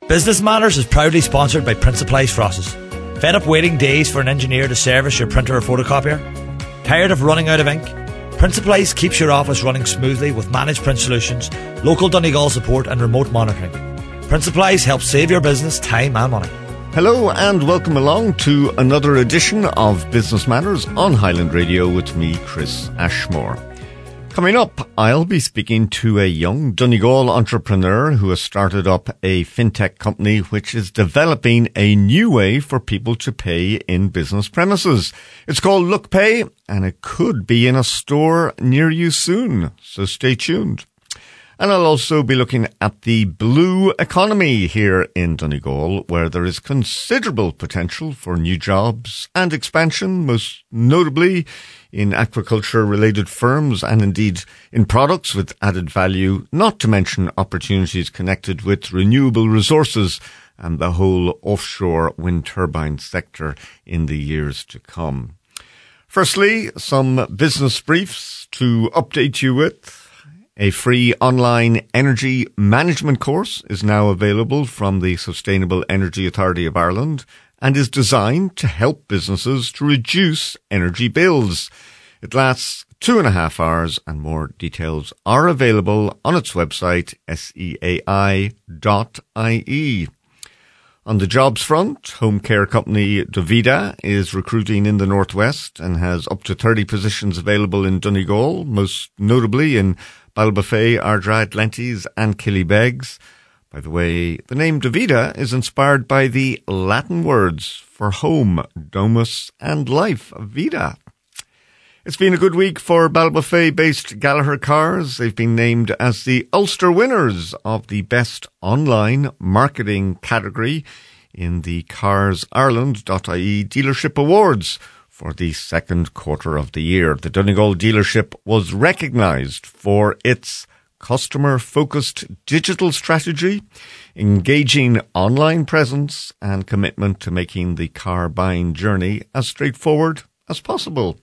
Business Matters is proudly sponsored by Principalise Frosses. Fed up waiting days for an engineer to service your printer or photocopier? Tired of running out of ink? Principalise keeps your office running smoothly with managed print solutions, local Donegal support and remote monitoring. Principalise helps save your business time and money. Hello and welcome along to another edition of Business Matters on Highland Radio with me, Chris Ashmore. Coming up, I'll be speaking to a young Donegal entrepreneur who has started up a fintech company which is developing a new way for people to pay in business premises. It's called LookPay and it could be in a store near you soon, so stay tuned. And I'll also be looking at the blue economy here in Donegal, where there is considerable potential for new jobs and expansion, most notably in aquaculture-related firms and indeed in products with added value, not to mention opportunities connected with renewable resources and the whole offshore wind turbine sector in the years to come. Firstly, some business briefs to update you with. A free online energy management course is now available from the Sustainable Energy Authority of Ireland and is designed to help businesses to reduce energy bills. It lasts 2.5 hours and more details are available on its website, seai.ie. On the jobs front, home care company Dovida is recruiting in the Northwest and has up to 30 positions available in Donegal, most notably in Ballybofey, Ardra, Lenties and Killybegs. By the way, the name Dovida is inspired by the Latin words for home, domus, and life, vida. It's been a good week for Ballybofey-based Gallagher Cars. They've been named as the Ulster winners of the Best Online Marketing category in the CarsIreland.ie Dealership Awards for the second quarter of the year. The Donegal dealership was recognised for its customer-focused digital strategy, engaging online presence, and commitment to making the car buying journey as straightforward as possible.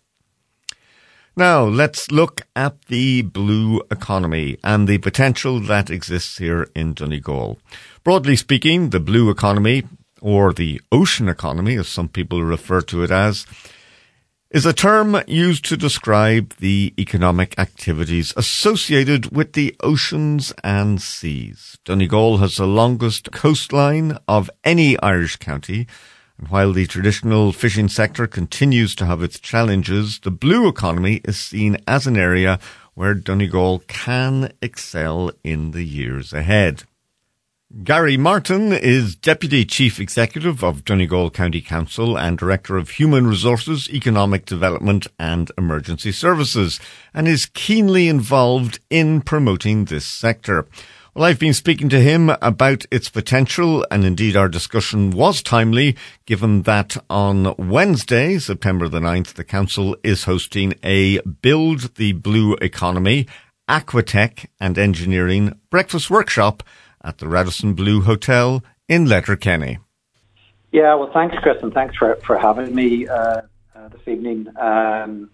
Now, let's look at the blue economy and the potential that exists here in Donegal. Broadly speaking, the blue economy, or the ocean economy, as some people refer to it as, is a term used to describe the economic activities associated with the oceans and seas. Donegal has the longest coastline of any Irish county, and while the traditional fishing sector continues to have its challenges, the blue economy is seen as an area where Donegal can excel in the years ahead. Gary Martin is Deputy Chief Executive of Donegal County Council and Director of Human Resources, Economic Development and Emergency Services, and is keenly involved in promoting this sector. Well, I've been speaking to him about its potential, and indeed our discussion was timely, given that on Wednesday, September the 9th, the Council is hosting a Build the Blue Economy, Aquatech and Engineering breakfast workshop at the Radisson Blu Hotel in Letterkenny. Yeah, well, thanks, Chris, and thanks for having me this evening. The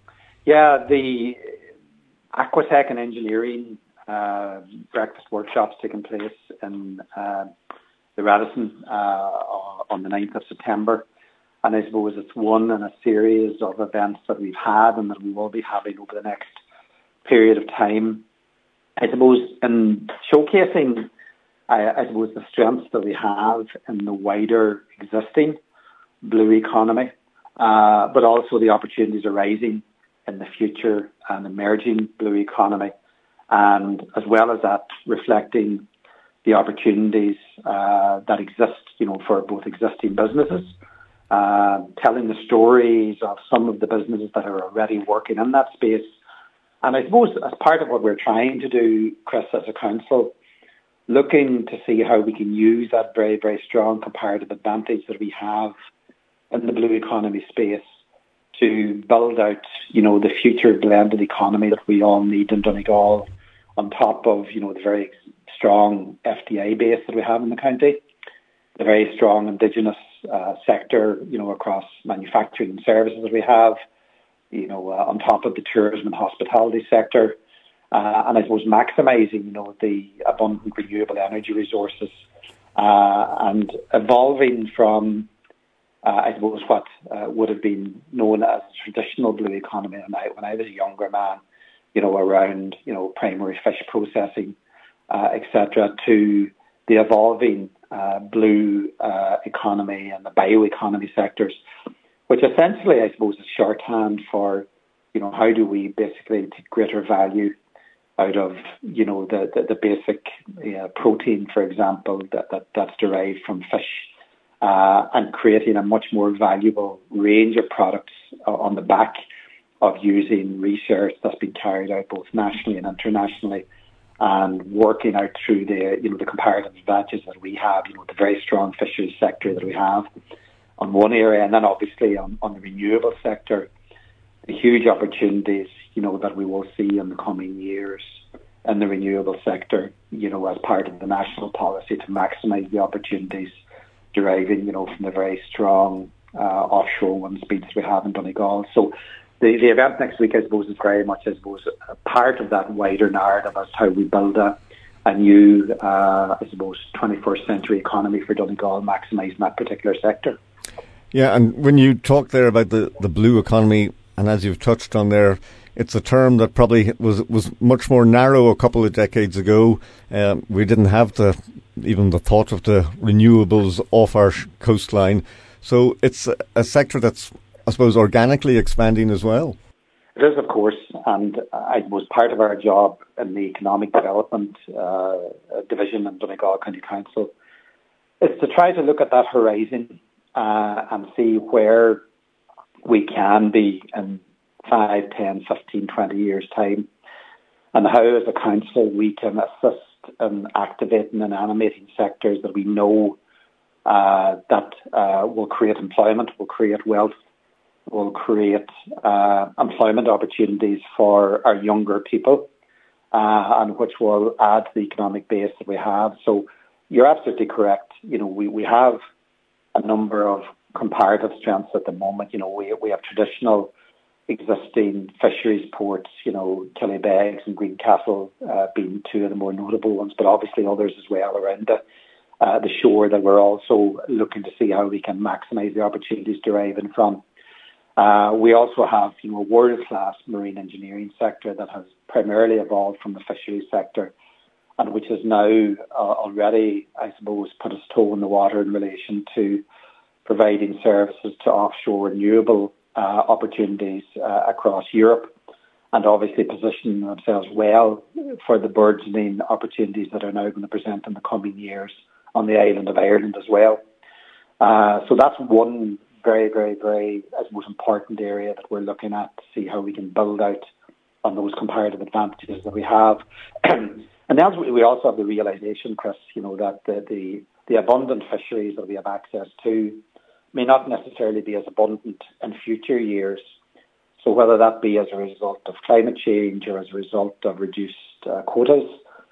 Aquatech and Engineering breakfast workshops taking place in the Radisson on the 9th of September. And I suppose it's one in a series of events that we've had and that we will be having over the next period of time. I suppose in showcasing I suppose the strengths that we have in the wider existing blue economy, but also the opportunities arising in the future and emerging blue economy, and as well as that, reflecting the opportunities that exist, for both existing businesses, telling the stories of some of the businesses that are already working in that space. And I suppose as part of what we're trying to do, Chris, as a council, looking to see how we can use that very, very strong comparative advantage that we have in the blue economy space to build out, the future blended economy that we all need in Donegal, on top of, the very strong FDI base that we have in the county, the very strong Indigenous sector, across manufacturing and services that we have, on top of the tourism and hospitality sector, and I suppose maximising, the abundant renewable energy resources and evolving from, I suppose, what would have been known as traditional blue economy when I was a younger man, around, primary fish processing, etc., to the evolving blue economy and the bioeconomy sectors, which essentially, I suppose, is shorthand for, how do we basically take greater value out of, the basic protein, for example, that's derived from fish, and creating a much more valuable range of products on the back of using research that's been carried out both nationally and internationally, and working out through the comparative advantages that we have, the very strong fisheries sector that we have on one area, and then obviously on the renewable sector, the huge opportunities, that we will see in the coming years in the renewable sector, as part of the national policy to maximise the opportunities deriving, from the very strong offshore wind speeds we have in Donegal. So the event next week, I suppose, is very much, a part of that wider narrative as to how we build a new, 21st century economy for Donegal, maximising that particular sector. Yeah, and when you talk there about the blue economy, and as you've touched on there, it's a term that probably was much more narrow a couple of decades ago. We didn't have even the thought of the renewables off our coastline. So it's a sector that's, I suppose, organically expanding as well. It is, of course, and I was part of our job in the Economic Development Division in Donegal County Council is to try to look at that horizon and see where we can be in 5, 10, 15, 20 years' time, and how as a council we can assist in activating and animating sectors that we know that will create employment, will create wealth, will create employment opportunities for our younger people, and which will add to the economic base that we have. So you're absolutely correct. We have a number of comparative strengths at the moment. We have traditional existing fisheries ports, Killybegs and Greencastle being two of the more notable ones, but obviously others as well around the shore that we're also looking to see how we can maximise the opportunities deriving from. We also have, a world-class marine engineering sector that has primarily evolved from the fisheries sector, and which has now already, I suppose, put its toe in the water in relation to providing services to offshore renewable opportunities across Europe, and obviously positioning themselves well for the burgeoning opportunities that are now going to present in the coming years on the island of Ireland as well. So that's one very, very, very, I suppose, important area that we're looking at to see how we can build out on those comparative advantages that we have. And then we also have the realisation, Chris, that the abundant fisheries that we have access to may not necessarily be as abundant in future years. So whether that be as a result of climate change or as a result of reduced quotas,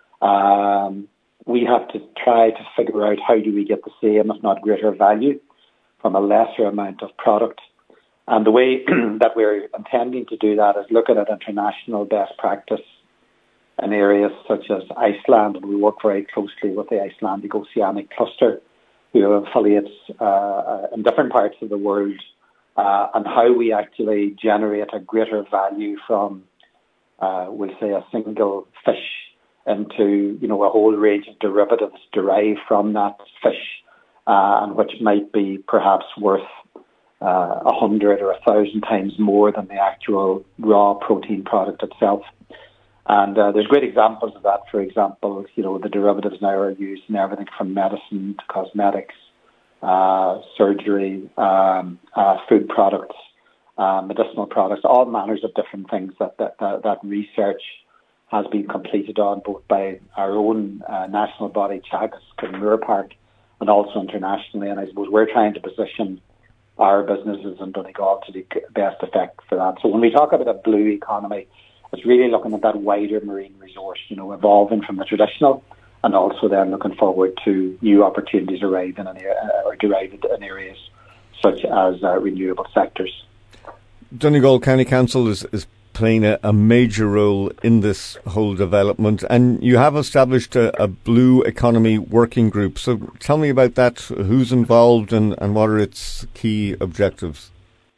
we have to try to figure out how do we get the same, if not greater value, from a lesser amount of product. And the way that we're intending to do that is looking at international best practice in areas such as Iceland. We work very closely with the Icelandic Oceanic Cluster, who have affiliates in different parts of the world, and how we actually generate a greater value from, we'll say, a single fish into, a whole range of derivatives derived from that fish, and which might be perhaps worth 100 or 1,000 times more than the actual raw protein product itself. And there's great examples of that. For example, the derivatives now are used in everything from medicine to cosmetics, surgery, food products, medicinal products, all manners of different things that research has been completed on both by our own national body, Teagasc and Moorepark, and also internationally. And I suppose we're trying to position our businesses in Donegal to the best effect for that. So when we talk about a blue economy, it's really looking at that wider marine resource, evolving from the traditional, and also then looking forward to new opportunities arriving or derived in areas such as renewable sectors. Donegal County Council is playing a major role in this whole development, and you have established a blue economy working group. So tell me about that. Who's involved and what are its key objectives?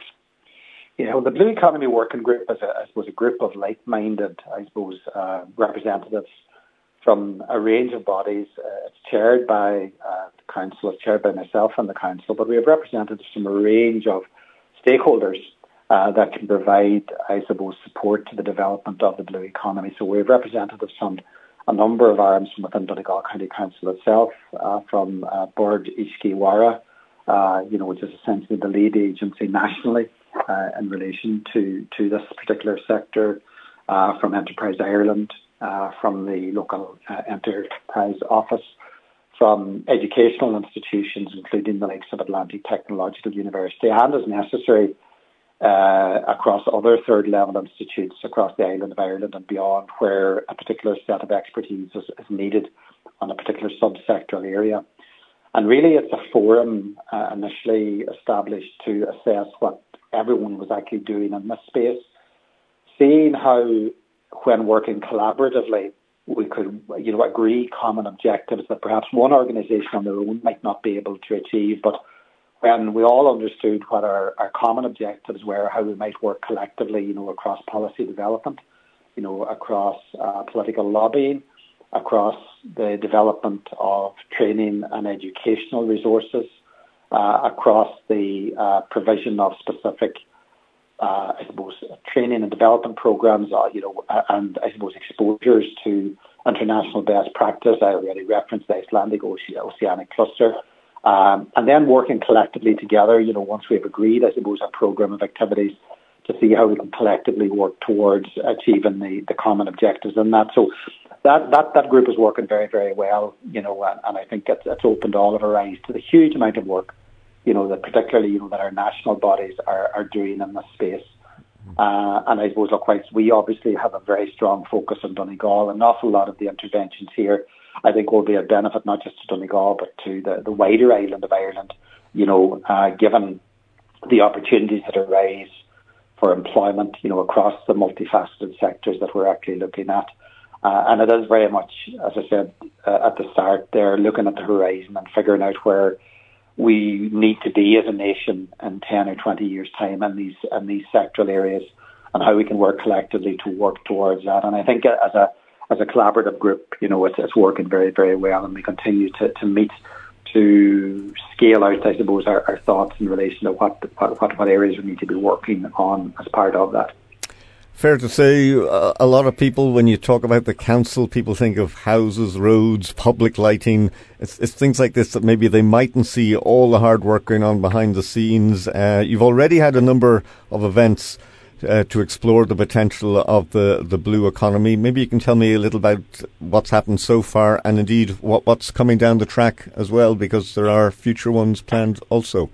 The Blue Economy Working Group is a group of like-minded, representatives from a range of bodies. It's chaired by the council, it's chaired by myself and the council, but we have representatives from a range of stakeholders that can provide, support to the development of the blue economy. So we have representatives from a number of arms from within Donegal County Council itself, from Board Uiscí Mhara, which is essentially the lead agency nationally in relation to this particular sector, from Enterprise Ireland, from the local enterprise office, from educational institutions, including the likes of Atlantic Technological University, and as necessary, across other third-level institutes across the island of Ireland and beyond, where a particular set of expertise is needed on a particular subsectoral area. And really, it's a forum initially established to assess what everyone was actually doing in this space, seeing how, when working collaboratively, we could, agree common objectives that perhaps one organisation on their own might not be able to achieve. But when we all understood what our common objectives were, how we might work collectively, across policy development, across political lobbying, across the development of training and educational resources, across the provision of specific, training and development programs, and exposures to international best practice. I already referenced the Icelandic Oceanic Cluster. And then working collectively together, once we've agreed, a programme of activities to see how we can collectively work towards achieving the common objectives in that. So that group is working very, very well, and I think it's opened all of our eyes to the huge amount of work, that particularly, that our national bodies are doing in this space. And I suppose, we obviously have a very strong focus on Donegal. An awful lot of the interventions here, I think, will be a benefit not just to Donegal, but to the wider island of Ireland, given the opportunities that arise for employment, across the multifaceted sectors that we're actually looking at. And it is very much, as I said at the start, they're looking at the horizon and figuring out where we need to be as a nation in 10 or 20 years' time in these sectoral areas, and how we can work collectively to work towards that. And I think as a collaborative group, it's working very, very well, and we continue to meet to scale out, our thoughts in relation to what areas we need to be working on as part of that. Fair to say, a lot of people, when you talk about the council, people think of houses, roads, public lighting. It's things like this that maybe they mightn't see all the hard work going on behind the scenes. You've already had a number of events to explore the potential of the blue economy. Maybe you can tell me a little about what's happened so far, and indeed what's coming down the track as well, because there are future ones planned also.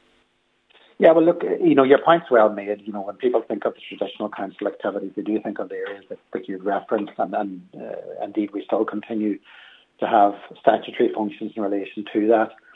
Yeah, well, look, your point's well made. When people think of the traditional council activities, they do think of the areas that you'd referenced, and indeed we still continue to have statutory functions in relation to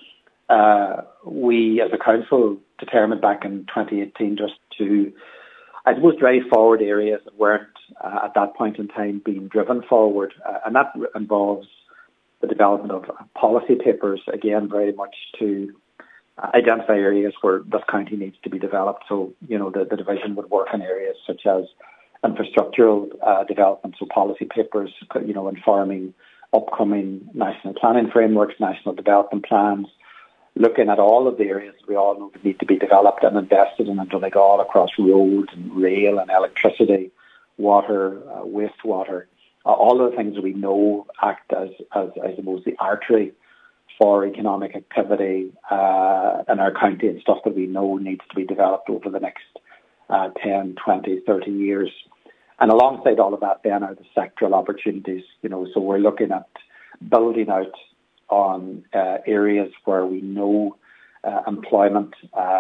that. We, as a council, determined back in 2018 just to, drive forward areas that weren't at that point in time being driven forward, and that involves the development of policy papers, again, very much to identify areas where this county needs to be developed. So, the division would work in areas such as infrastructural development, so policy papers, informing upcoming national planning frameworks, national development plans, looking at all of the areas we all know that need to be developed and invested in Donegal across roads and rail and electricity, water, wastewater, all of the things that we know act as the artery for economic activity in our county, and stuff that we know needs to be developed over the next 10, 20, 30 years. And alongside all of that then are the sectoral opportunities, so we're looking at building out on areas where we know employment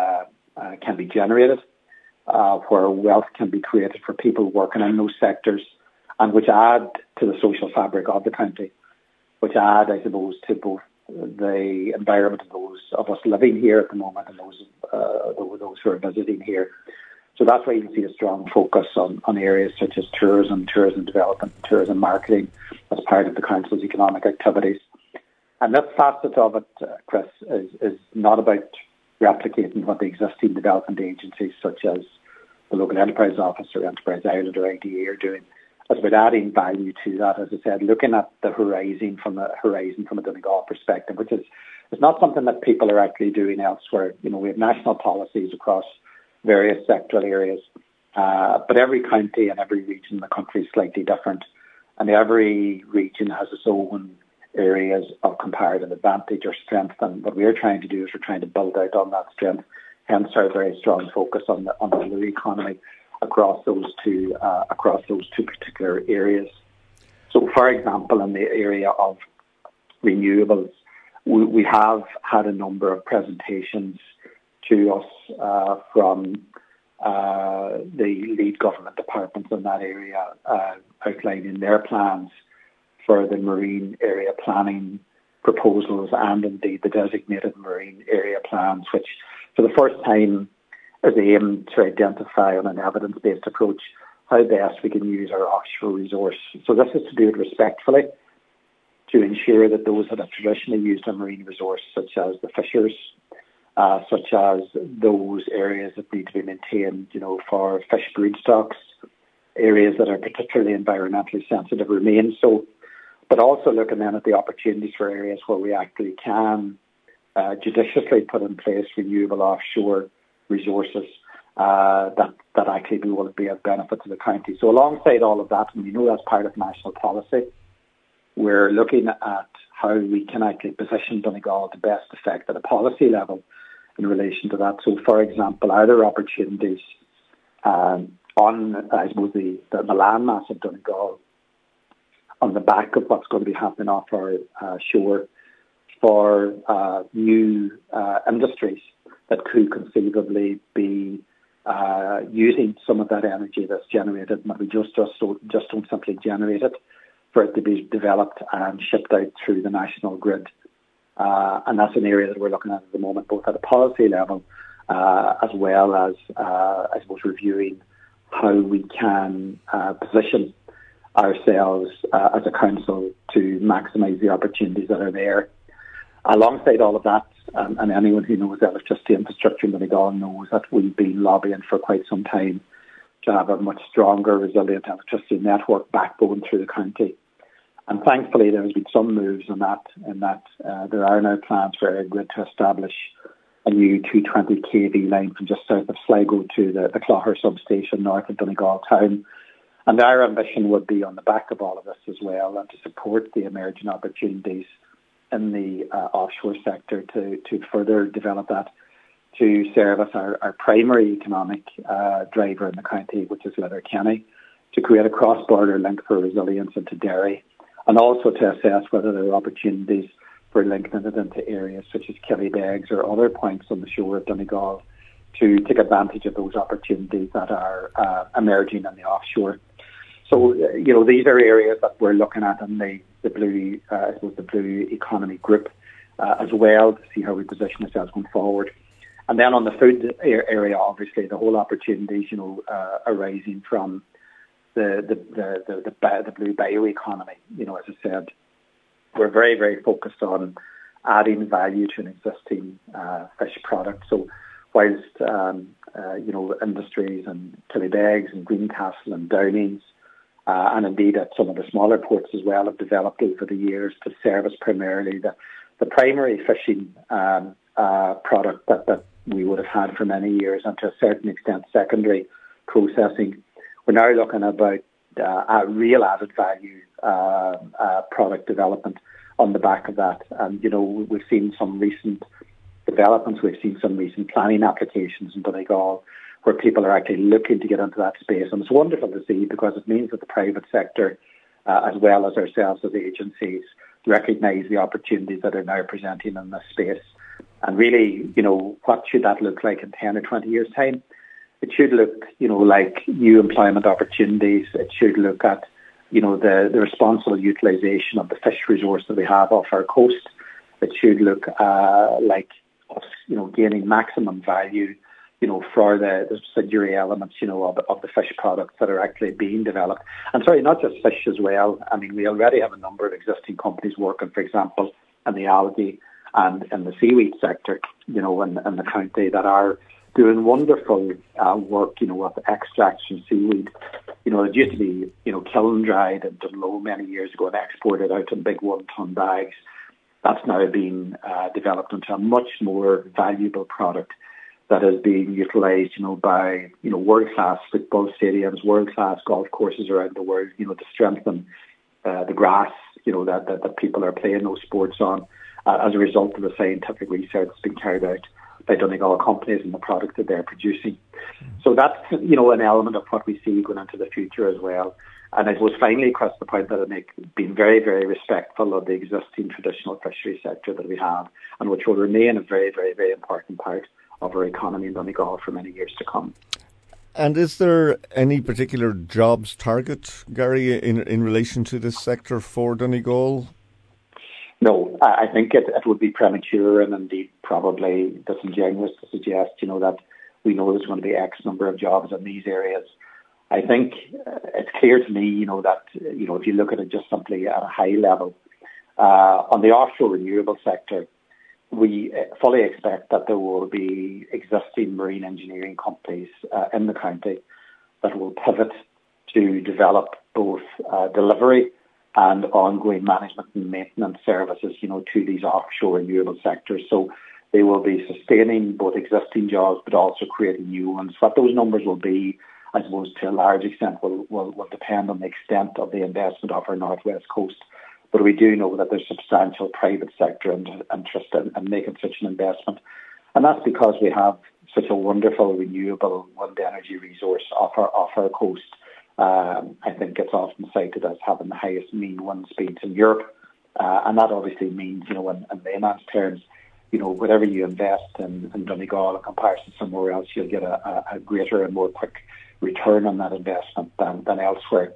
can be generated, where wealth can be created for people working in those sectors, and which add to the social fabric of the county, which add, to both the environment of those of us living here at the moment and those who are visiting here. So that's why you see a strong focus on areas such as tourism development, tourism marketing as part of the Council's economic activities. And that facet of it, Chris, is not about replicating what the existing development agencies such as the Local Enterprise Office or Enterprise Ireland or IDA are doing. It's about adding value to that, as I said, looking at the horizon from a Donegal perspective, which is it's not something that people are actually doing elsewhere. We have national policies across various sectoral areas, but every county and every region in the country is slightly different, and every region has its own areas of comparative advantage or strength. And what we're trying to do is we're trying to build out on that strength. Hence, our very strong focus on the blue economy across those two particular areas. So, for example, in the area of renewables, we have had a number of presentations to us from the lead government departments in that area, outlining their plans for the marine area planning proposals and indeed the designated marine area plans, which for the first time is aimed to identify on an evidence-based approach how best we can use our offshore resource. So this is to do it respectfully, to ensure that those that have traditionally used a marine resource, such as the fishers, such as those areas that need to be maintained, for fish broodstocks, areas that are particularly environmentally sensitive remain so, but also looking then at the opportunities for areas where we actually can judiciously put in place renewable offshore resources that actually will be of benefit to the county. So alongside all of that, and we know that's part of national policy, we're looking at how we can actually position Donegal to best effect at a policy level in relation to that. So, for example, are there opportunities on, I suppose, the landmass of Donegal on the back of what's going to be happening off our shore for new industries that could conceivably be using some of that energy that's generated, but we just don't simply generate it, for it to be developed and shipped out through the national grid. And that's an area that we're looking at the moment, both at a policy level as well as, I suppose, reviewing how we can position ourselves as a council to maximise the opportunities that are there. Alongside all of that, and anyone who knows electricity infrastructure in Donegal knows that we've been lobbying for quite some time to have a much stronger, resilient electricity network backbone through the county. And thankfully, there has been some moves on that, in that there are now plans for EirGrid to establish a new 220 kV line from just south of Sligo to the Clogher substation north of Donegal town. And our ambition would be on the back of all of this as well, and to support the emerging opportunities in the offshore sector to further develop that, to service our primary economic driver in the county, which is Letterkenny, to create a cross-border link for resilience into Derry, and also to assess whether there are opportunities for linking it into areas such as Killybegs or other points on the shore of Donegal to take advantage of those opportunities that are emerging in the offshore. So, these are areas that we're looking at in the blue, I suppose, the blue economy group as well, to see how we position ourselves going forward. And then on the food area, obviously, the whole opportunities, arising from the blue bioeconomy. As I said, we're very, very focused on adding value to an existing fish product. So, whilst industries and Killybegs and Greencastle and Downings, and indeed at some of the smaller ports as well, have developed over the years to service primarily the primary fishing product that we would have had for many years, and to a certain extent secondary processing. We're now looking about a real added value product development on the back of that. And, we've seen some recent developments, we've seen some recent planning applications in Donegal where people are actually looking to get into that space. And it's wonderful to see, because it means that the private sector, as well as ourselves as agencies, recognise the opportunities that are now presenting in this space. And really, what should that look like in 10 or 20 years' time? It should look, like new employment opportunities. It should look at, the responsible utilisation of the fish resource that we have off our coast. It should look like us, gaining maximum value for the subsidiary elements, of the fish products that are actually being developed. And sorry, not just fish as well. I mean, we already have a number of existing companies working, for example, in the algae and in the seaweed sector, in the county that are doing wonderful work, with extracts from seaweed. It used to be, kiln dried and Dunlow many years ago and exported out in big 1-ton bags. That's now being developed into a much more valuable product that is being utilised, by, world-class football stadiums, world-class golf courses around the world, to strengthen the grass, that people are playing those sports on as a result of the scientific research that's been carried out by Donegal companies and the product that they're producing. So that's, an element of what we see going into the future as well. And I suppose finally across the point that I make, being very, very respectful of the existing traditional fishery sector that we have and which will remain a very, very, very important part of our economy in Donegal for many years to come. And is there any particular jobs target, Gary, in relation to this sector for Donegal? No, I think it would be premature and indeed probably disingenuous to suggest, that we know there's going to be X number of jobs in these areas. I think it's clear to me, that, if you look at it just simply at a high level, on the offshore renewable sector, we fully expect that there will be existing marine engineering companies in the county that will pivot to develop both delivery and ongoing management and maintenance services, to these offshore renewable sectors. So they will be sustaining both existing jobs but also creating new ones. What those numbers will be, I suppose, to a large extent will depend on the extent of the investment of our northwest coast. But we do know that there's substantial private sector interest in making such an investment. And that's because we have such a wonderful renewable wind energy resource off our coast. I think it's often cited as having the highest mean wind speeds in Europe. And that obviously means, in layman's terms, whatever you invest in Donegal in comparison to somewhere else, you'll get a greater and more quick return on that investment than elsewhere.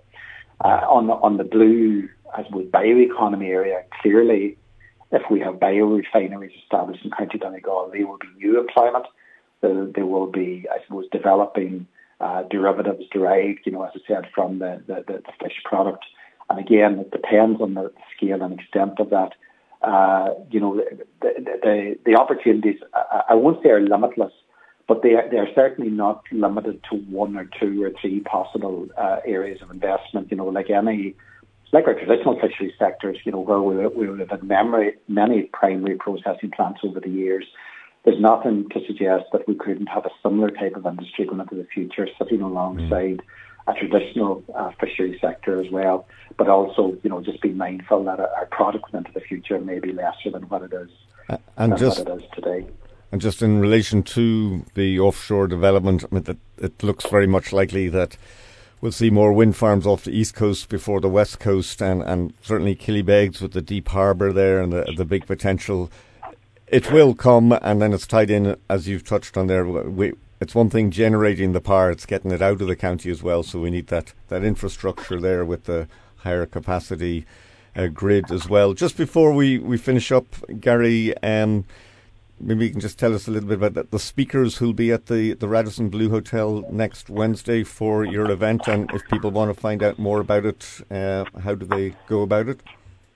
On the blue, I suppose, bioeconomy area, clearly, if we have biorefineries established in County Donegal, they will be new employment. They will be, I suppose, developing derivatives derived, as I said, from the fish product. And again, it depends on the scale and extent of that. The opportunities, I won't say are limitless, but they are certainly not limited to one or two or three possible areas of investment. Like our traditional fisheries sectors, where we would have had many primary processing plants over the years. There's nothing to suggest that we couldn't have a similar type of industry going into the future, sitting alongside a traditional fisheries sector as well. But also, just be mindful that our product going into the future may be lesser than what it is, what it is today. And just in relation to the offshore development, I mean, it looks very much likely that we'll see more wind farms off the east coast before the west coast, and certainly Killybegs with the deep harbour there and the big potential. It will come, and then it's tied in, as you've touched on there. It's one thing generating the power, it's getting it out of the county as well, so we need that infrastructure there with the higher capacity grid as well. Just before we finish up, Gary, maybe you can just tell us a little bit about the speakers who'll be at the Radisson Blu Hotel next Wednesday for your event, and if people want to find out more about it, how do they go about it?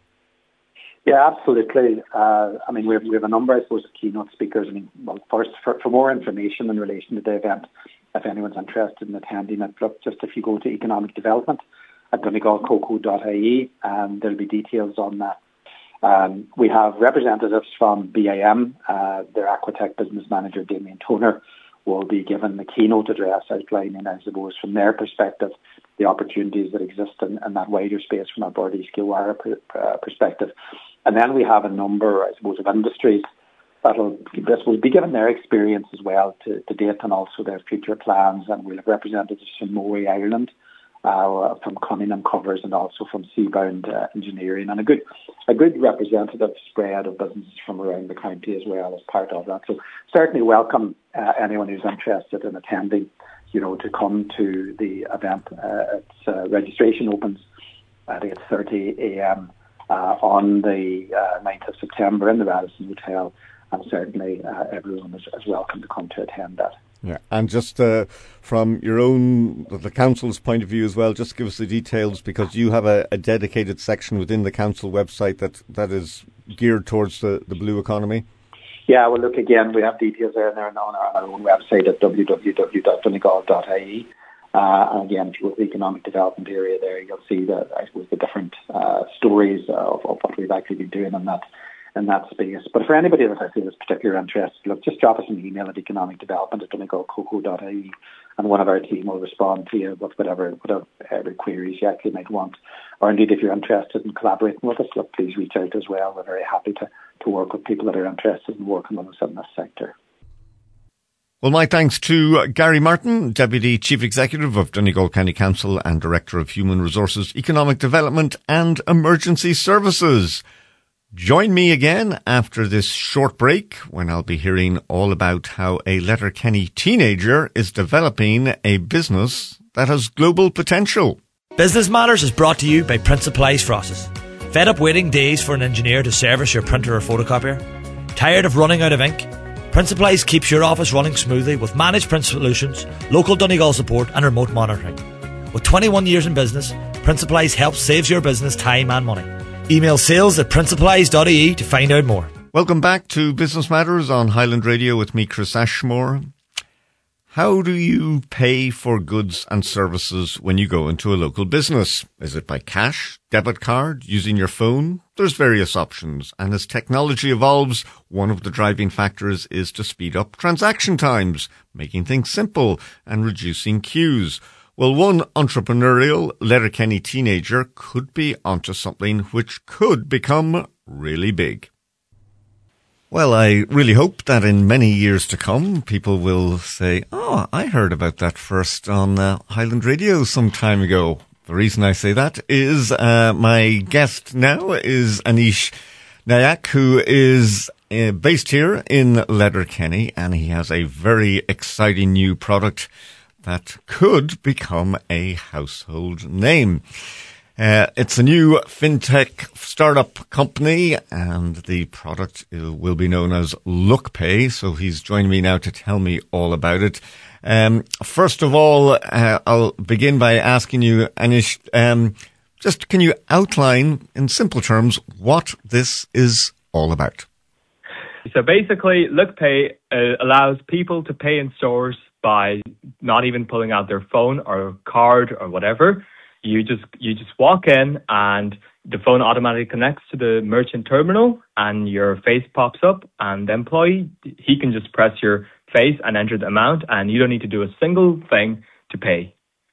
Yeah, absolutely. We have a number, I suppose, of keynote speakers. First, for more information in relation to the event, if anyone's interested in attending it, look, just if you go to economic development at donegalcoco.ie, there'll be details on that. We have representatives from BIM, their Aquatech business manager, Damien Toner, will be given the keynote address outlining, I suppose, from their perspective, the opportunities that exist in that wider space from a Bordey Skillwire perspective. And then we have a number, I suppose, of industries that will be given their experience as well to date and also their future plans. And we'll have representatives from Moray, Ireland, from Cunningham Covers, and also from Seabound Engineering, and a good representative spread of businesses from around the county as well as part of that. So certainly welcome anyone who's interested in attending, to come to the event. Registration opens at 8:30 a.m. On the 9th of September in the Radisson Hotel, and certainly everyone is welcome to come to attend that. Yeah, and just from your own, the council's point of view as well, just give us the details, because you have a dedicated section within the council website that is geared towards the blue economy. Yeah, well, look, again, we have details there on our own website at www.donegal.ie. And again, if you go to the economic development area there, you'll see the different stories of what we've actually been doing in that space. But for anybody that I feel is particularly interested, look, just drop us an email at economicdevelopment@donegalcoco.ie, and one of our team will respond to you with whatever queries you actually might want. Or indeed, if you're interested in collaborating with us, look, please reach out as well. We're very happy to work with people that are interested in working with us in this sector. Well, my thanks to Gary Martin, Deputy Chief Executive of Donegal County Council and Director of Human Resources, Economic Development and Emergency Services. Join me again after this short break when I'll be hearing all about how a Letterkenny teenager is developing a business that has global potential. Business Matters is brought to you by Principalise Process. Fed up waiting days for an engineer to service your printer or photocopier? Tired of running out of ink? Principalise keeps your office running smoothly with managed print solutions, local Donegal support and remote monitoring. With 21 years in business, Principalise helps save your business time and money. Email sales@principalise.ie to find out more. Welcome back to Business Matters on Highland Radio with me, Chris Ashmore. How do you pay for goods and services when you go into a local business? Is it by cash, debit card, using your phone? There's various options, and as technology evolves, one of the driving factors is to speed up transaction times, making things simple and reducing queues. Well, one entrepreneurial Letterkenny teenager could be onto something which could become really big. Well, I really hope that in many years to come, people will say, oh, I heard about that first on Highland Radio some time ago. The reason I say that is my guest now is Anish Nayak, who is based here in Letterkenny, and he has a very exciting new product that could become a household name. It's a new fintech startup company, and the product will be known as LookPay. So he's joining me now to tell me all about it. First of all, I'll begin by asking you, Anish, just can you outline in simple terms what this is all about? So basically, LookPay allows people to pay in stores by not even pulling out their phone or card or whatever. You just walk in and the phone automatically connects to the merchant terminal and your face pops up, and the employee, he can just press your face and enter the amount, and you don't need to do a single thing to pay.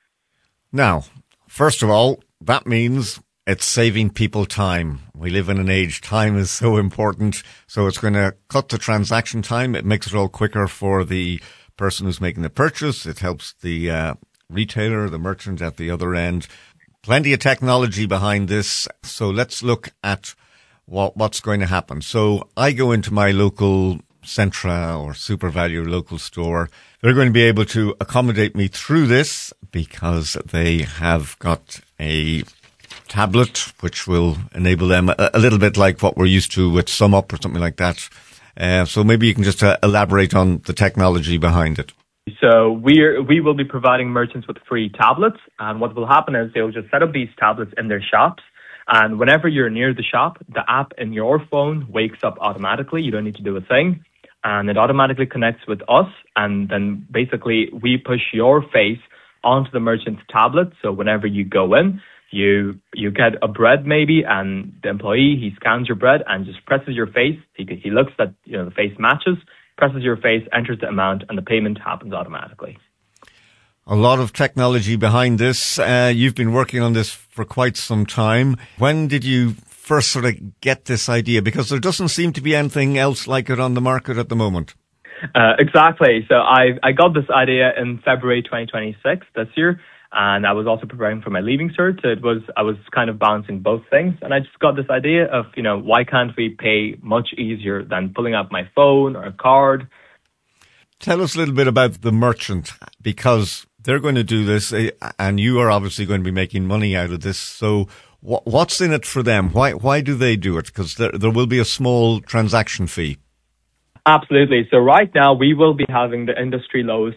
Now, first of all, that means it's saving people time. We live in an age, time is so important, so it's going to cut the transaction time. It makes it all quicker for the person who's making the purchase. It helps the retailer, the merchant at the other end. Plenty of technology behind this. So let's look at what's going to happen. So I go into my local Centra or SuperValu local store. They're going to be able to accommodate me through this because they have got a tablet which will enable them a little bit like what we're used to with SumUp or something like that. So maybe you can just elaborate on the technology behind it. So we will be providing merchants with free tablets, and what will happen is they'll just set up these tablets in their shops, and whenever you're near the shop, the app in your phone wakes up automatically. You don't need to do a thing, and it automatically connects with us, and then basically we push your face onto the merchant's tablet. So whenever you go in, you get a bread maybe, and the employee, he scans your bread and just presses your face. He looks that the face matches, presses your face, enters the amount, and the payment happens automatically. A lot of technology behind this. You've been working on this for quite some time. When did you first sort of get this idea? Because there doesn't seem to be anything else like it on the market at the moment. Exactly. So I got this idea in February 2026 this year, and I was also preparing for my leaving cert. I was kind of balancing both things, and I just got this idea of, why can't we pay much easier than pulling out my phone or a card? Tell us a little bit about the merchant, because they're going to do this, and you are obviously going to be making money out of this. So what's in it for them? Why do they do it? Because there will be a small transaction fee. Absolutely. So right now we will be having the industry lowest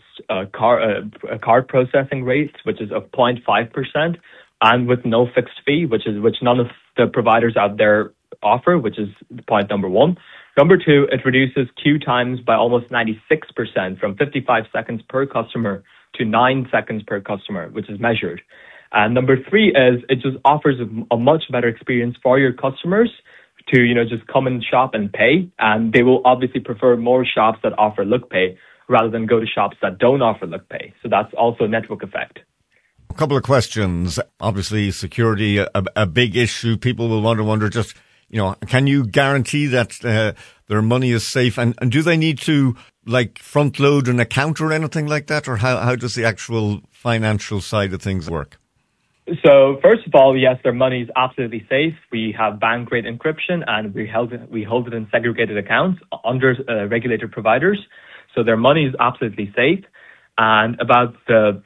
card processing rate, which is of 0.5%, and with no fixed fee, which none of the providers out there offer, which is point number one. Number two, it reduces queue times by almost 96%, from 55 seconds per customer to 9 seconds per customer, which is measured. And number three is it just offers a much better experience for your customers to, just come and shop and pay. And they will obviously prefer more shops that offer Look Pay rather than go to shops that don't offer Look Pay. So that's also a network effect. A couple of questions. Obviously, security, a big issue. People will wonder just, can you guarantee that their money is safe? And do they need to front load an account or anything like that? Or how does the actual financial side of things work? So first of all, yes, their money is absolutely safe. We have bank grade encryption, and we hold it in segregated accounts under regulated providers. So their money is absolutely safe. And about the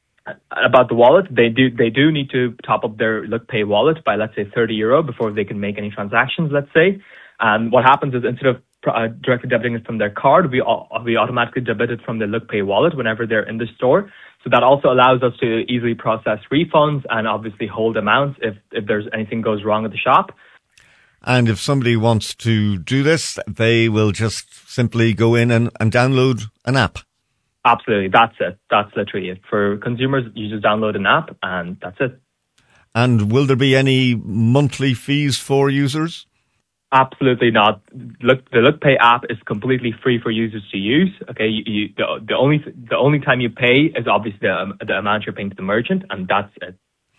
wallet, they do need to top up their Look Pay wallet by, let's say, €30 before they can make any transactions, let's say. And what happens is, instead of directly debiting it from their card, we automatically debit it from the Look Pay wallet whenever they're in the store. So that also allows us to easily process refunds and obviously hold amounts if there's anything goes wrong at the shop. And if somebody wants to do this, they will just simply go in and download an app. Absolutely. That's it. That's literally it. For consumers, you just download an app and that's it. And will there be any monthly fees for users? Absolutely not. The Look Pay app is completely free for users to use. Okay, the only time you pay is obviously the amount you're paying to the merchant, and that's it.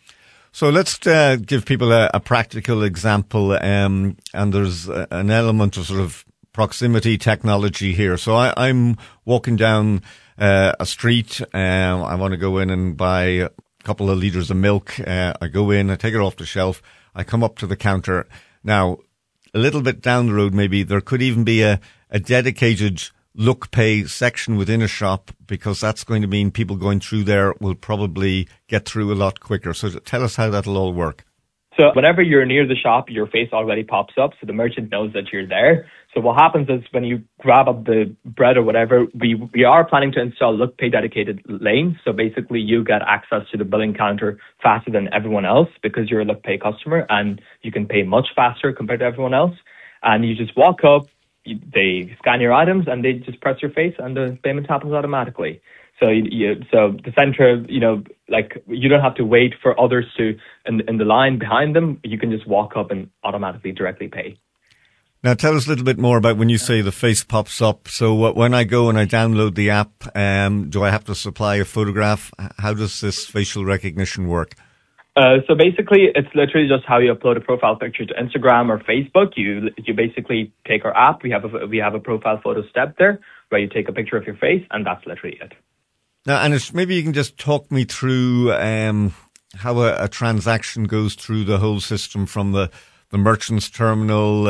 So let's give people a practical example, and there's an element of sort of proximity technology here. So I'm walking down a street. I want to go in and buy a couple of litres of milk. I go in, I take it off the shelf. I come up to the counter. Now, a little bit down the road, maybe there could even be a dedicated Look Pay section within a shop, because that's going to mean people going through there will probably get through a lot quicker. So tell us how that'll all work. So whenever you're near the shop, your face already pops up, so the merchant knows that you're there. So what happens is, when you grab up the bread or whatever, we are planning to install Look Pay dedicated lanes. So basically you get access to the billing counter faster than everyone else, because you're a Look Pay customer and you can pay much faster compared to everyone else. And you just walk up, they scan your items, and they just press your face and the payment happens automatically. So so the center, you don't have to wait for others to in the line behind them. You can just walk up and automatically directly pay. Now, tell us a little bit more about when you say the face pops up. So when I go and I download the app, do I have to supply a photograph? How does this facial recognition work? So basically, it's literally just how you upload a profile picture to Instagram or Facebook. You basically take our app. We have a profile photo step there where you take a picture of your face, and that's literally it. Now, Anish, maybe you can just talk me through how a transaction goes through the whole system, from the merchant's terminal,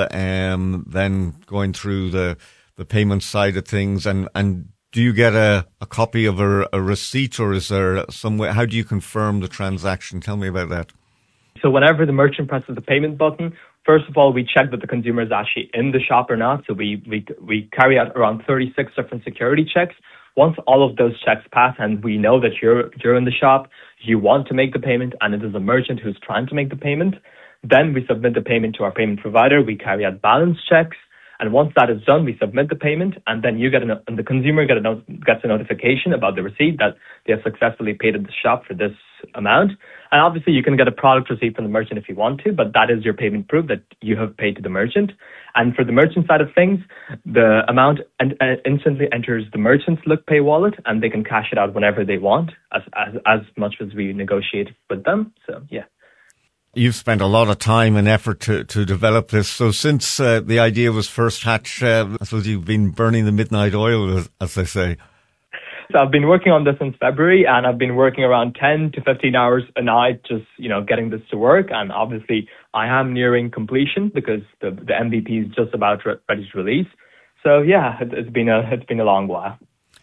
then going through the payment side of things, and do you get a copy of a receipt, or is there some way? How do you confirm the transaction? Tell me about that. So whenever the merchant presses the payment button, first of all, we check that the consumer is actually in the shop or not. So we carry out around 36 different security checks. Once all of those checks pass and we know that you're in the shop, you want to make the payment, and it is a merchant who's trying to make the payment, then we submit the payment to our payment provider. We carry out balance checks. And once that is done, we submit the payment, and then the consumer gets a notification about the receipt that they have successfully paid at the shop for this amount. And obviously, you can get a product receipt from the merchant if you want to, but that is your payment proof that you have paid to the merchant. And for the merchant side of things, the amount instantly enters the merchant's Look Pay wallet, and they can cash it out whenever they want, as much as we negotiate with them. So, yeah. You've spent a lot of time and effort to develop this. So since the idea was first hatched, I suppose you've been burning the midnight oil, as they say. So I've been working on this since February, and I've been working around 10 to 15 hours a night, just, getting this to work. And obviously I am nearing completion, because the MVP is just about ready to release. So yeah, it's been a long while.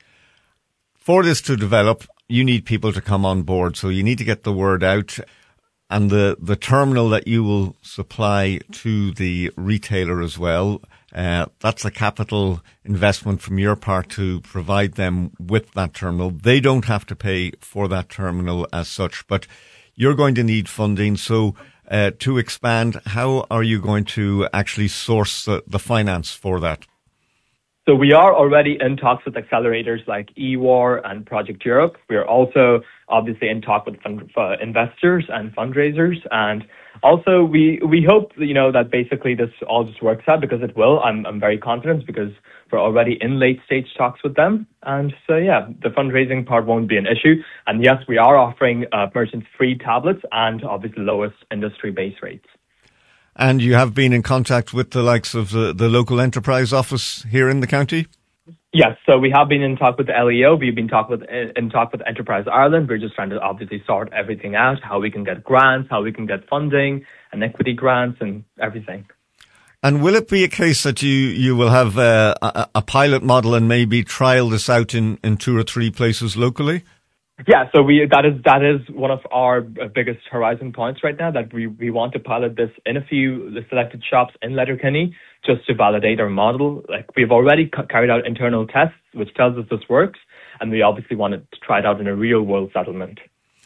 For this to develop, you need people to come on board. So you need to get the word out. And the terminal that you will supply to the retailer as well, That's a capital investment from your part to provide them with that terminal. They don't have to pay for that terminal as such, but you're going to need funding. So to expand, how are you going to actually source the finance for that? So we are already in talks with accelerators like EWAR and Project Europe. We are also obviously in talk with investors and fundraisers. And also we hope, that basically this all just works out, because it will. I'm very confident, because we're already in late stage talks with them. And so, the fundraising part won't be an issue. And yes, we are offering merchants free tablets and obviously lowest industry base rates. And you have been in contact with the likes of the local enterprise office here in the county? Yes, so we have been in talk with the LEO. We've been in talk with Enterprise Ireland. We're just trying to obviously sort everything out, how we can get grants, how we can get funding and equity grants and everything. And will it be a case that you will have a pilot model and maybe trial this out in 2 or 3 places locally? Yeah, so that is one of our biggest horizon points right now, that we want to pilot this in a few selected shops in Letterkenny just to validate our model. Like, we've already carried out internal tests, which tells us this works, and we obviously want to try it out in a real world settlement.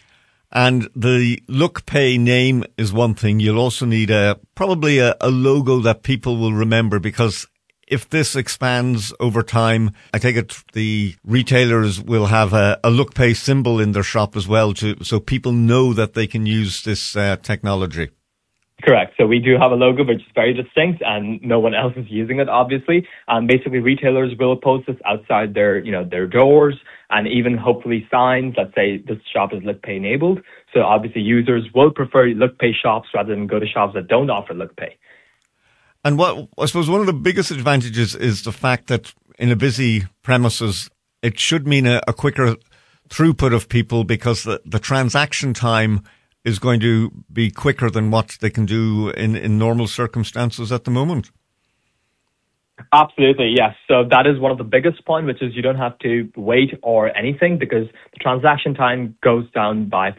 And the LookPay name is one thing. You'll also need probably a logo that people will remember, because if this expands over time, I take it the retailers will have a LookPay symbol in their shop as well, so people know that they can use this technology. Correct. So we do have a logo which is very distinct, and no one else is using it, obviously. Basically, retailers will post this outside their doors, and even hopefully signs that say this shop is LookPay enabled. So obviously, users will prefer LookPay shops rather than go to shops that don't offer LookPay. And what I suppose one of the biggest advantages is the fact that in a busy premises, it should mean a quicker throughput of people, because the transaction time is going to be quicker than what they can do in normal circumstances at the moment. Absolutely, yes. So that is one of the biggest points, which is you don't have to wait or anything, because the transaction time goes down by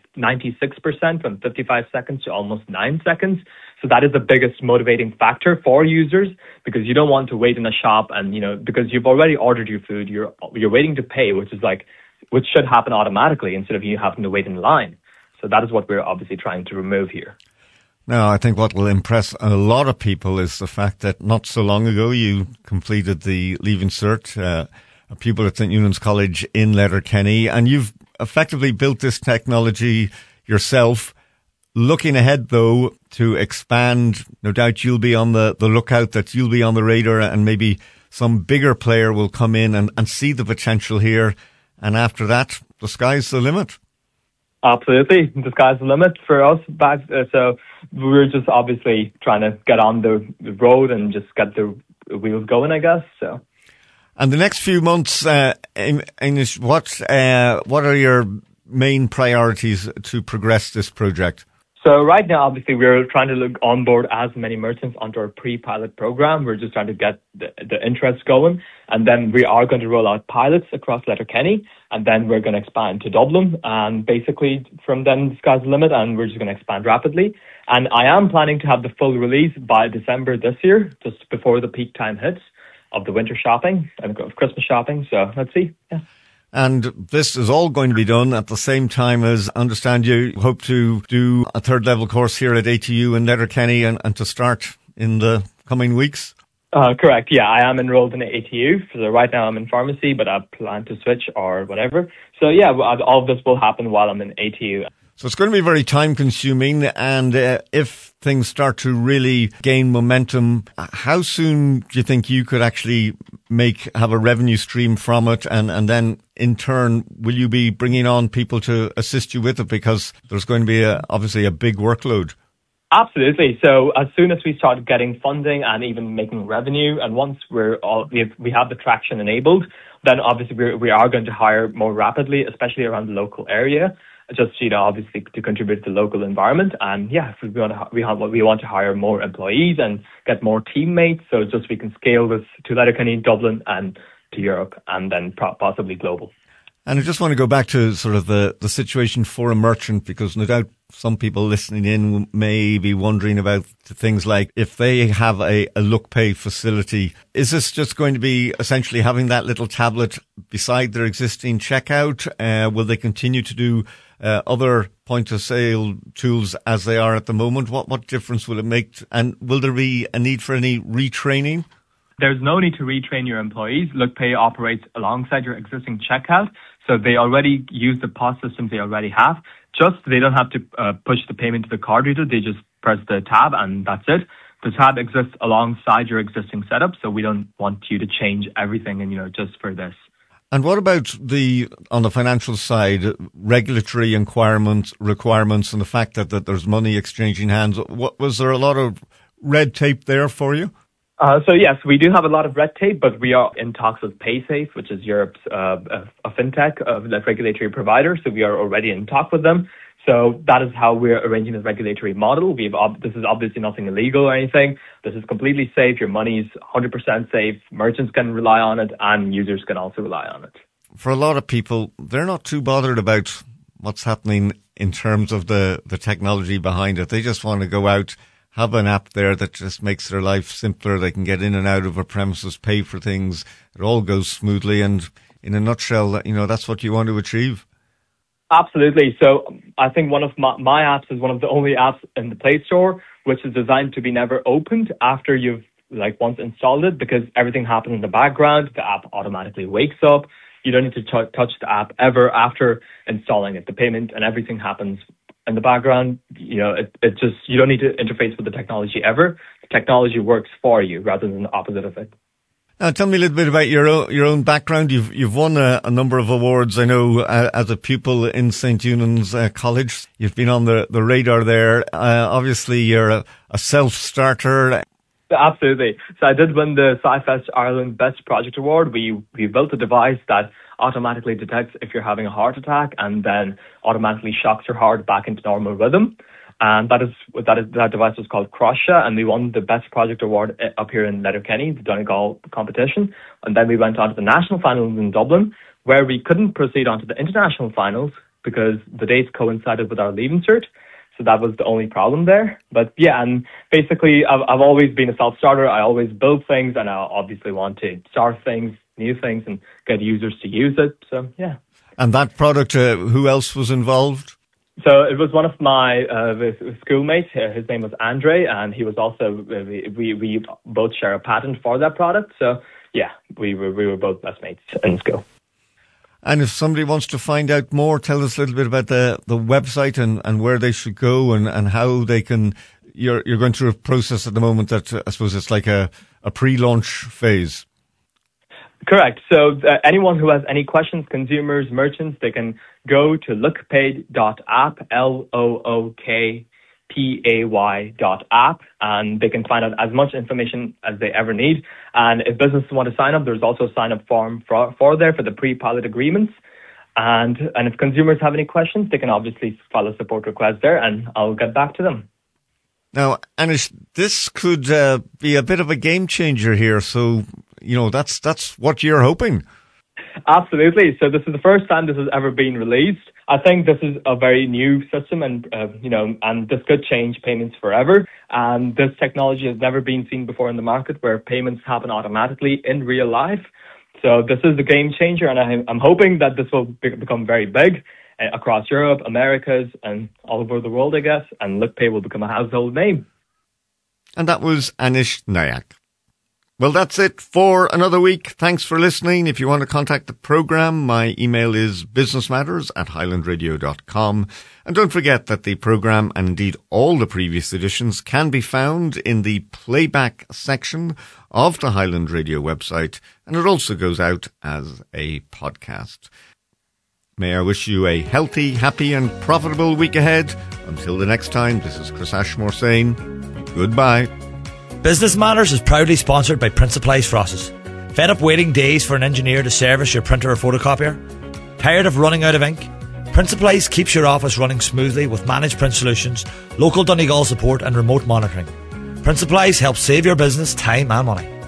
96% from 55 seconds to almost 9 seconds. So that is the biggest motivating factor for users, because you don't want to wait in a shop and, because you've already ordered your food, you're waiting to pay, which should happen automatically instead of you having to wait in line. So that is what we're obviously trying to remove here. Now, I think what will impress a lot of people is the fact that not so long ago you completed the Leaving Cert, a pupil at St. Eunan's College in Letterkenny, and you've effectively built this technology yourself. Looking ahead, though, to expand, no doubt you'll be on the lookout, that you'll be on the radar, and maybe some bigger player will come in and see the potential here. And after that, the sky's the limit. Absolutely. The sky's the limit for us. So we're just obviously trying to get on the road and just get the wheels going, I guess. So. And the next few months, Anish, what are your main priorities to progress this project? So right now, obviously, we're trying to onboard as many merchants onto our pre-pilot program. We're just trying to get the interest going. And then we are going to roll out pilots across Letterkenny. And then we're going to expand to Dublin. And basically, from then, the sky's the limit, and we're just going to expand rapidly. And I am planning to have the full release by December this year, just before the peak time hits of the winter shopping and Christmas shopping. So let's see. Yeah. And this is all going to be done at the same time as, I understand you hope to do a third level course here at ATU in Letterkenny and to start in the coming weeks? Correct. Yeah, I am enrolled in ATU. So right now I'm in pharmacy, but I plan to switch or whatever. So yeah, all of this will happen while I'm in ATU. So it's going to be very time consuming, and if things start to really gain momentum, how soon do you think you could actually have a revenue stream from it, and then in turn will you be bringing on people to assist you with it, because there's going to be obviously a big workload? Absolutely. So as soon as we start getting funding and even making revenue, and once we have the traction enabled, then obviously we are going to hire more rapidly, especially around the local area. Just, obviously to contribute to the local environment. And yeah, we want to hire more employees and get more teammates. So just we can scale this to Letterkenny, Dublin, and to Europe, and then possibly global. And I just want to go back to sort of the situation for a merchant, because no doubt some people listening in may be wondering about things like if they have a LookPay facility, is this just going to be essentially having that little tablet beside their existing checkout? Will they continue to do other point of sale tools as they are at the moment? What difference will it make? And will there be a need for any retraining? There's no need to retrain your employees. LookPay operates alongside your existing checkout, so they already use the POS systems they already have. Just they don't have to push the payment to the card reader. They just press the tab and that's it. The tab exists alongside your existing setup, so we don't want you to change everything and just for this. And what about on the financial side, regulatory requirements and the fact that there's money exchanging hands? Was there a lot of red tape there for you? So yes, we do have a lot of red tape, but we are in talks with PaySafe, which is Europe's a fintech, regulatory provider. So we are already in talk with them. So that is how we're arranging this regulatory model. This is obviously nothing illegal or anything. This is completely safe. Your money is 100% safe. Merchants can rely on it, and users can also rely on it. For a lot of people, they're not too bothered about what's happening in terms of the technology behind it. They just want to go out, have an app there that just makes their life simpler. They can get in and out of a premises, pay for things. It all goes smoothly. And in a nutshell, that's what you want to achieve. Absolutely. So I think one of my apps is one of the only apps in the Play Store which is designed to be never opened after you've once installed it, because everything happens in the background. The app automatically wakes up. You don't need to touch the app ever after installing it. The payment and everything happens in the background. You don't need to interface with the technology ever. The technology works for you rather than the opposite of it. Now, tell me a little bit about your own background. You've won a number of awards. I know as a pupil in St. Eunan's College, you've been on the radar there. Obviously, you're a self-starter. Absolutely. So I did win the SciFest Ireland Best Project Award. We built a device that automatically detects if you're having a heart attack and then automatically shocks your heart back into normal rhythm. And that device was called Crosha, and we won the Best Project Award up here in Letterkenny, the Donegal competition. And then we went on to the national finals in Dublin, where we couldn't proceed on to the international finals because the dates coincided with our Leaving Cert. So that was the only problem there. But yeah, and basically I've always been a self-starter. I always build things, and I obviously want to start things, new things, and get users to use it. So yeah. And that product, who else was involved? So it was one of my schoolmates. His name was Andre, and he was also, we both share a patent for that product. So yeah, we were both best mates in school. And if somebody wants to find out more, tell us a little bit about the website and where they should go and how they can. You're going through a process at the moment that I suppose it's like a pre-launch phase. Correct. So anyone who has any questions, consumers, merchants, they can go to lookpay.app, LOOKPAY.app, and they can find out as much information as they ever need. And if businesses want to sign up, there's also a sign-up form for the pre-pilot agreements. And if consumers have any questions, they can obviously file a support request there, and I'll get back to them. Now, Anish, this could be a bit of a game changer here. So, that's what you're hoping. Absolutely. So this is the first time this has ever been released. I think this is a very new system, and and this could change payments forever. And this technology has never been seen before in the market, where payments happen automatically in real life. So this is the game changer, and I'm hoping that this will become very big across Europe, Americas, and all over the world, I guess. And LookPay will become a household name. And that was Anish Nayak. Well, that's it for another week. Thanks for listening. If you want to contact the program, my email is businessmatters@highlandradio.com. And don't forget that the program, and indeed all the previous editions, can be found in the playback section of the Highland Radio website. And it also goes out as a podcast. May I wish you a healthy, happy and profitable week ahead. Until the next time, this is Chris Ashmore saying goodbye. Business Matters is proudly sponsored by Principalise Frosses. Fed up waiting days for an engineer to service your printer or photocopier? Tired of running out of ink? Principalise keeps your office running smoothly with managed print solutions, local Donegal support and remote monitoring. Principalise helps save your business time and money.